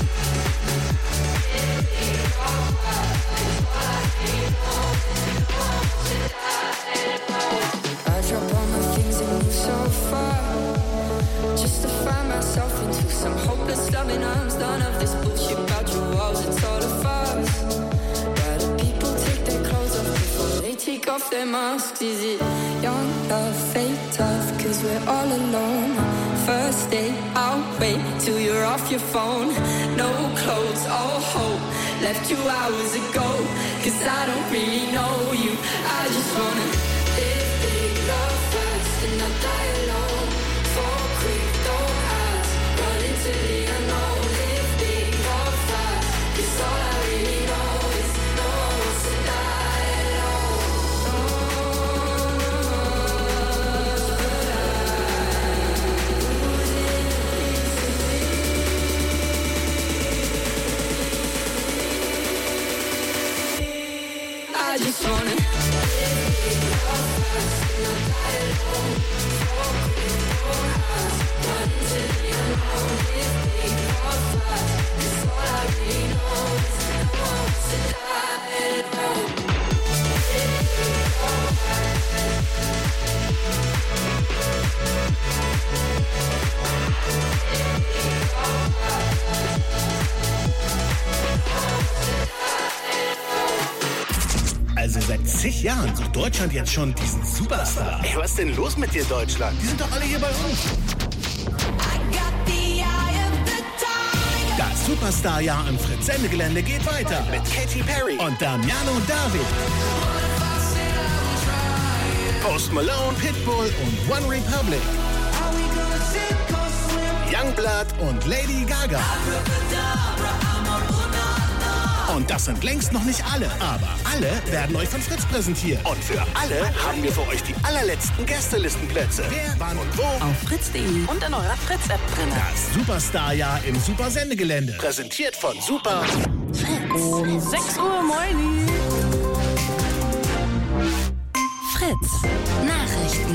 live in your fast. I drop all my things and move so far, just to off their masks. Is it young love, fake tough? Cause we're all alone. First day, I'll wait till you're off your phone. No clothes, all hope. Left you hours ago. Cause I don't really know you. I just wanna live big, love fast, and not die alone. Fall quick, don't ask. Run into the unknown. Live big, love fast. Cause all I really know is no one wants to die alone. I just wanna Also seit zig Jahren sucht Deutschland jetzt schon diesen Superstar. Ey, was ist denn los mit dir, Deutschland? Die sind doch alle hier bei uns. Das Superstar-Jahr im Fritz-Sendegelände geht weiter mit Katy Perry und Damiano David. Post Malone, Pitbull und One Republic. Youngblood und Lady Gaga. Und das sind längst noch nicht alle, aber alle werden euch von Fritz präsentiert. Und für alle haben wir für euch die allerletzten Gästelistenplätze. Wer, wann und wo? Auf fritz punkt de und in eurer Fritz-App drin. Das Superstar-Jahr im Super-Sendegelände. Präsentiert von Super Fritz. Um sechs Uhr, moin. Fritz. Nachrichten.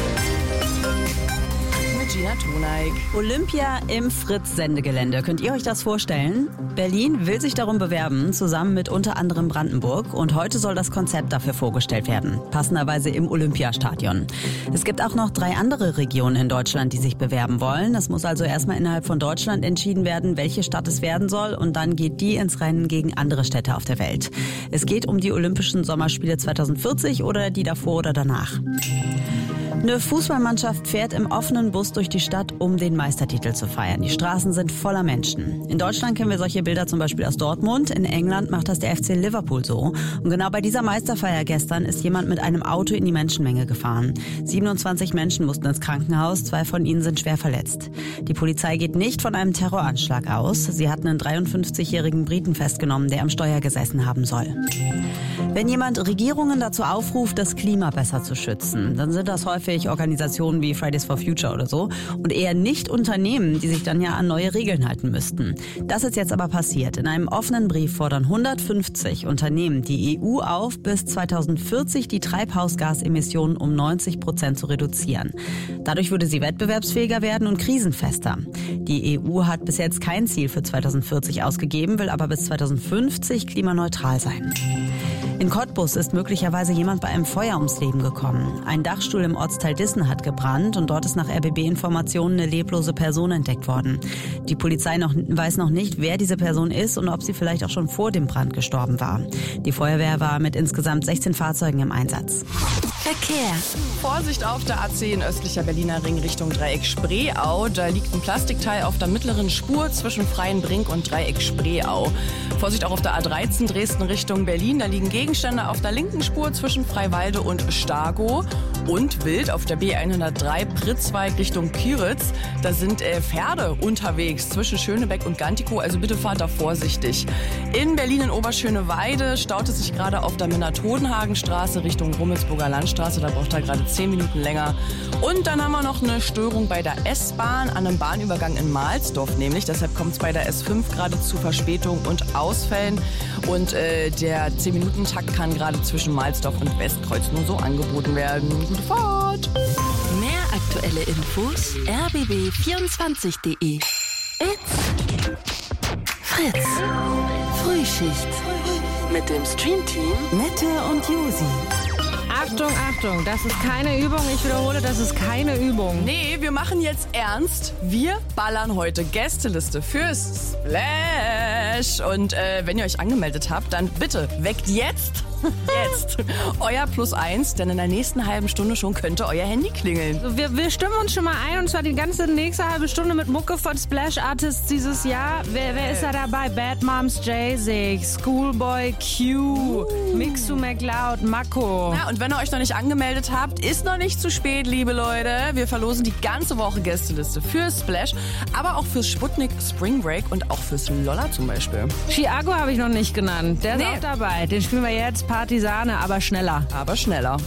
Mit Gina Toneik. Olympia im Fritz-Sendegelände. Könnt ihr euch das vorstellen? Berlin will sich darum bewerben, zusammen mit unter anderem Brandenburg. Und heute soll das Konzept dafür vorgestellt werden. Passenderweise im Olympiastadion. Es gibt auch noch drei andere Regionen in Deutschland, die sich bewerben wollen. Es muss also erstmal innerhalb von Deutschland entschieden werden, welche Stadt es werden soll. Und dann geht die ins Rennen gegen andere Städte auf der Welt. Es geht um die Olympischen Sommerspiele zweitausendvierzig oder die davor oder danach. Eine Fußballmannschaft fährt im offenen Bus durch die Stadt, um den Meistertitel zu feiern. Die Straßen sind voller Menschen. In Deutschland kennen wir solche Bilder zum Beispiel aus Dortmund. In England macht das der F C Liverpool so. Und genau bei dieser Meisterfeier gestern ist jemand mit einem Auto in die Menschenmenge gefahren. siebenundzwanzig Menschen mussten ins Krankenhaus, zwei von ihnen sind schwer verletzt. Die Polizei geht nicht von einem Terroranschlag aus. Sie hatten einen dreiundfünfzigjährigen Briten festgenommen, der am Steuer gesessen haben soll. Wenn jemand Regierungen dazu aufruft, das Klima besser zu schützen, dann sind das häufig Organisationen wie Fridays for Future oder so und eher nicht Unternehmen, die sich dann ja an neue Regeln halten müssten. Das ist jetzt aber passiert. In einem offenen Brief fordern hundertfünfzig Unternehmen die E U auf, bis zweitausendvierzig die Treibhausgasemissionen um neunzig Prozent zu reduzieren. Dadurch würde sie wettbewerbsfähiger werden und krisenfester. Die E U hat bis jetzt kein Ziel für zweitausendvierzig ausgegeben, will aber bis zweitausendfünfzig klimaneutral sein. In Cottbus ist möglicherweise jemand bei einem Feuer ums Leben gekommen. Ein Dachstuhl im Ortsteil Dissen hat gebrannt und dort ist nach R B B-Informationen eine leblose Person entdeckt worden. Die Polizei noch, weiß noch nicht, wer diese Person ist und ob sie vielleicht auch schon vor dem Brand gestorben war. Die Feuerwehr war mit insgesamt sechzehn Fahrzeugen im Einsatz. Verkehr. Vorsicht auf der A zehn östlicher Berliner Ring Richtung Dreieck Spreeau. Da liegt ein Plastikteil auf der mittleren Spur zwischen Freienbrink und Dreieck Spreeau. Vorsicht auch auf der A dreizehn Dresden Richtung Berlin. Da liegen Gegenstände auf der linken Spur zwischen Freiwalde und Stargow. Und wild auf der B hundertdrei Pritzwalk Richtung Kieritz. Da sind äh, Pferde unterwegs zwischen Schönebeck und Gantikow. Also bitte fahrt da vorsichtig. In Berlin in Oberschöneweide staut es sich gerade auf der Minna-Todenhagen-Straße Richtung Rummelsburger Landstraße. Da braucht er gerade zehn Minuten länger. Und dann haben wir noch eine Störung bei der S-Bahn an einem Bahnübergang in Mahlsdorf nämlich. Deshalb kommt es bei der S fünf gerade zu Verspätungen und Ausfällen. Und äh, der zehn-Minuten-Takt kann gerade zwischen Mahlsdorf und Westkreuz nur so angeboten werden. Gute Fahrt! Mehr aktuelle Infos r b b vierundzwanzig punkt de. It's Fritz. Frühschicht. Mit dem Streamteam Nette und Josi. Achtung, Achtung, das ist keine Übung. Ich wiederhole, das ist keine Übung. Nee, wir machen jetzt ernst. Wir ballern heute Gästeliste fürs Splash. Und äh, wenn ihr euch angemeldet habt, dann bitte weckt jetzt Jetzt. Euer Plus eins, denn in der nächsten halben Stunde schon könnte euer Handy klingeln. So, wir, wir stimmen uns schon mal ein und zwar die ganze nächste halbe Stunde mit Mucke von Splash Artists dieses Jahr. Wer, wer ist da dabei? Bad Moms J-Sig, Schoolboy Q, uh. Mixu McLeod, Mako. Ja, und wenn ihr euch noch nicht angemeldet habt, ist noch nicht zu spät, liebe Leute. Wir verlosen die ganze Woche Gästeliste für Splash, aber auch fürs Sputnik Spring Break und auch fürs Lolla zum Beispiel. Chiago habe ich noch nicht genannt. Der ist Nee. auch dabei. Den spielen wir jetzt. Partisane, aber schneller. Aber schneller.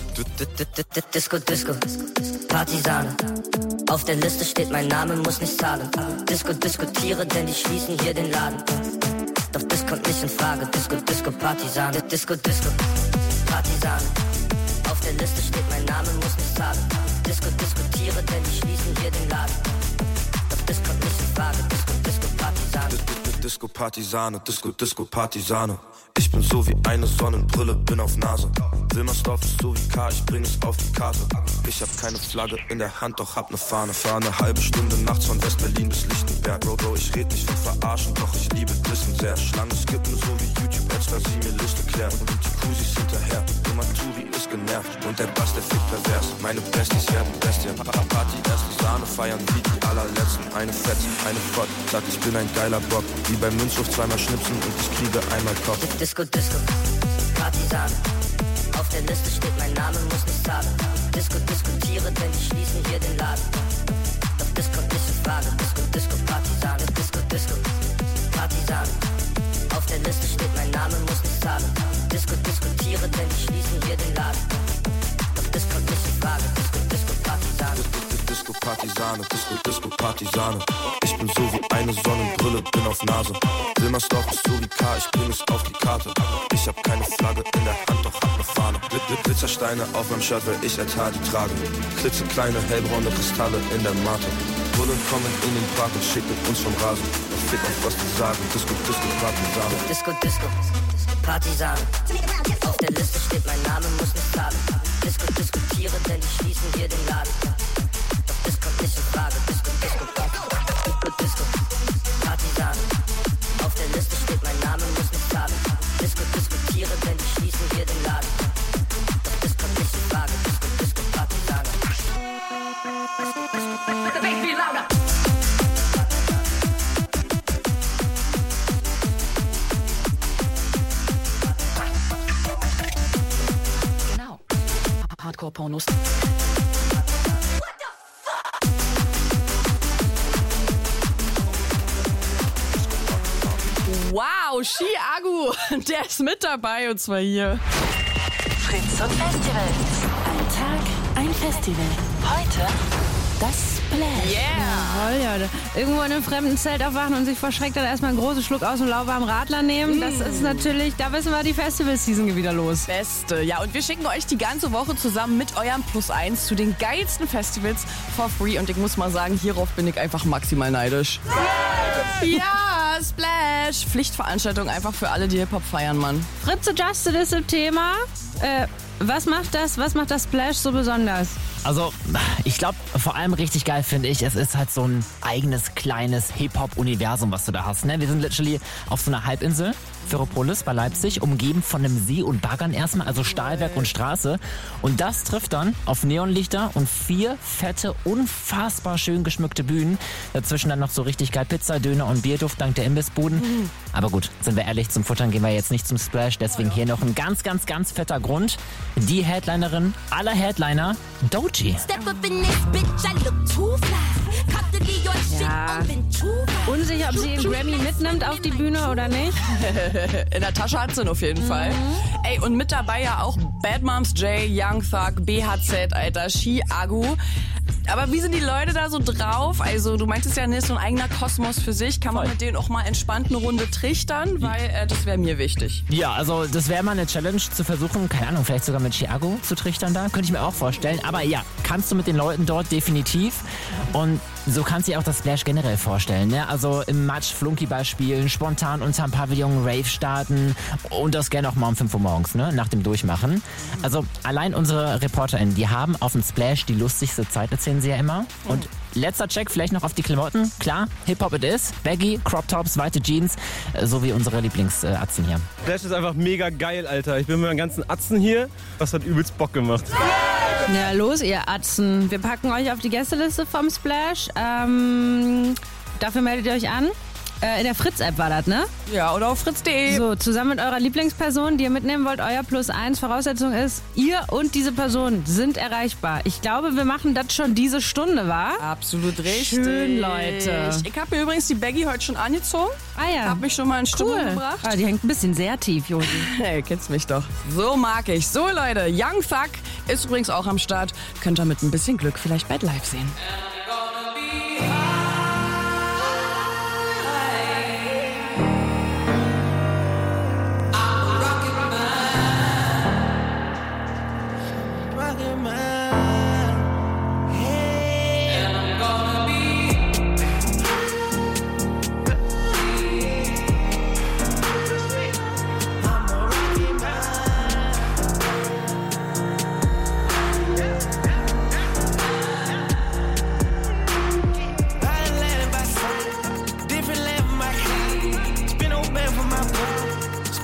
Disco, Disco, Partisane. Auf der Liste steht mein Name, muss nicht zahlen. Disco, diskutiere, denn die schließen hier den Laden. Doch das kommt nicht in Frage. Disco, Disco, Partisane. Disco, Disco, Partisane. Auf der Liste steht mein Name, muss nicht zahlen. Disco, diskutiere, denn die schließen hier den Laden. Doch das kommt nicht in Frage. Disco, Disco, Partisane. Disco Partisane, Disco, Disco Partisane. Ich bin so wie eine Sonnenbrille, bin auf Nase. Wilmersdorf ist so wie K, ich bring es auf die Karte. Ich hab keine Flagge in der Hand, doch hab ne Fahne. Fahr eine halbe Stunde nachts von West-Berlin bis Lichtenberg. Bro, Bro, ich red nicht von verarschen, doch ich liebe Dissen sehr. Schlangen skippen so wie YouTube-Ads, weil sie mir Liste klären. Und die Jacuzzis hinterher, und Maturi ist genervt. Und der Bass, der fickt pervers. Meine Besties werden Bestien. Party, erste Sahne, feiern wie die allerletzten. Eine Fetz, eine Fott, sagt ich bin ein geiler Bock. Wie beim Münzhof zweimal schnipsen und ich kriege einmal Kopf. Disco, Disco, Partisane. Auf der Liste steht mein Name, muss nicht zahlen. Disco, diskutiere, denn die schließen hier den Laden. Doch das kommt nicht in Frage. Disco, Disco, Partisane. Disco, Disco, Partisane. Auf der Liste steht mein Name, muss nicht zahlen. Disco, diskutiere, denn die schließen hier den Laden. Doch das kommt nicht in Frage. Disco, Disco, Partisane. Disco Partisane, Disco, Disco Partisane. Ich bin so wie eine Sonnenbrille, bin auf Nase. Wilmersdorf ist so wie K, ich bring es auf die Karte. Ich hab keine Flagge in der Hand, doch hab ne Fahne. Gl Gl Glitzersteine auf meinem Shirt, weil ich als Hardy trage. Klitzekleine, hellbraune Kristalle in der Mate. Bullen kommen in den Park und schicken uns vom Rasen. Fick auf, was die sagen. Disco, Disco Partisane. Disco, Disco, Partisane. Auf der Liste steht mein Name, muss nicht zahlen. Disco, diskutiere, denn die schließen hier den Laden. Doch das kommt nicht in Frage. Disco, Disco, Disco, Disco, Partisane. Auf der Liste steht mein Name, muss nicht zahlen. Disco, diskutiere, denn die schließen hier den Laden. Doch das kommt nicht in Frage. Disco, Disco, Partisane. The bass be louder. Hardcore-Pornos. Wow, Chiago, der ist mit dabei und zwar hier. Fritz und Festivals. Ein Tag, ein Festival. Heute das Splash. Yeah. Jawohl, ja. Irgendwo in einem fremden Zelt aufwachen und sich vor Schreck dann erstmal einen großen Schluck aus dem lauwarmen Radler nehmen. Das ist natürlich, da wissen wir, die Festival-Season geht wieder los. Beste. Ja, und wir schicken euch die ganze Woche zusammen mit eurem Plus eins zu den geilsten Festivals for free. Und ich muss mal sagen, hierauf bin ich einfach maximal neidisch. Ja, Splash. Pflichtveranstaltung einfach für alle, die Hip-Hop feiern, Mann. Fritze Justin ist im Thema. Äh, was macht das, was macht das Splash so besonders? Also, ich glaube, vor allem richtig geil finde ich, es ist halt so ein eigenes, kleines Hip-Hop-Universum, was du da hast. Ne? Wir sind literally auf so einer Halbinsel, Ferropolis bei Leipzig, umgeben von einem See und Baggern erstmal, also Stahlwerk und Straße. Und das trifft dann auf Neonlichter und vier fette, unfassbar schön geschmückte Bühnen. Dazwischen dann noch so richtig geil Pizza, Döner und Bierduft dank der Imbissbuden. Mhm. Aber gut, sind wir ehrlich, zum Futtern gehen wir jetzt nicht zum Splash. Deswegen hier noch ein ganz, ganz, ganz fetter Grund. Die Headlinerin aller Headliner, Doja. Ja. Unsicher, ob sie ihren Grammy mitnimmt auf die Bühne oder nicht? In der Tasche hat sie ihn auf jeden Mhm. Fall. Ey, und mit dabei ja auch Bad Moms J, Young Thug, B H Z, Alter, Chiago. Aber wie sind die Leute da so drauf? Also du meintest ja, ist so ein eigener Kosmos für sich. Kann man mit denen auch mal entspannt eine Runde trichtern? Weil äh, das wäre mir wichtig. Ja, also das wäre mal eine Challenge zu versuchen, keine Ahnung, vielleicht sogar mit Chiago zu trichtern da. Könnte ich mir auch vorstellen. Aber ja, kannst du mit den Leuten dort definitiv. Und so kannst du dir auch das Splash generell vorstellen. Ne? Also im Matsch Flunkyball spielen, spontan unterm Pavillon Rave starten und das gerne auch mal um fünf Uhr morgens, ne? Nach dem Durchmachen. Also allein unsere ReporterInnen, die haben auf dem Splash die lustigste Zeit, erzählen sie ja immer. Und letzter Check vielleicht noch auf die Klamotten. Klar, Hip-Hop it is. Baggy, Crop Tops, weite Jeans, äh, so wie unsere Lieblingsatzen hier. Splash ist einfach mega geil, Alter. Ich bin mit meinen ganzen Atzen hier. Das hat übelst Bock gemacht. Ja, los, ihr Atzen. Wir packen euch auf die Gästeliste vom Splash. Ähm, dafür meldet ihr euch an. Äh, in der Fritz-App war das, ne? Ja, oder auf fritz punkt de. So, zusammen mit eurer Lieblingsperson, die ihr mitnehmen wollt, euer Plus eins. Voraussetzung ist, ihr und diese Person sind erreichbar. Ich glaube, wir machen das schon diese Stunde, wa? Absolut richtig. Schön, Leute. Ich habe mir übrigens die Baggy heute schon angezogen. Ah ja. Hab mich schon mal in Stimmung Cool. gebracht. Ah, die hängt ein bisschen sehr tief, Josi. Hey, kennst mich doch. So mag ich. So, Leute, Young Thug ist übrigens auch am Start. Könnt ihr mit ein bisschen Glück vielleicht bald live sehen.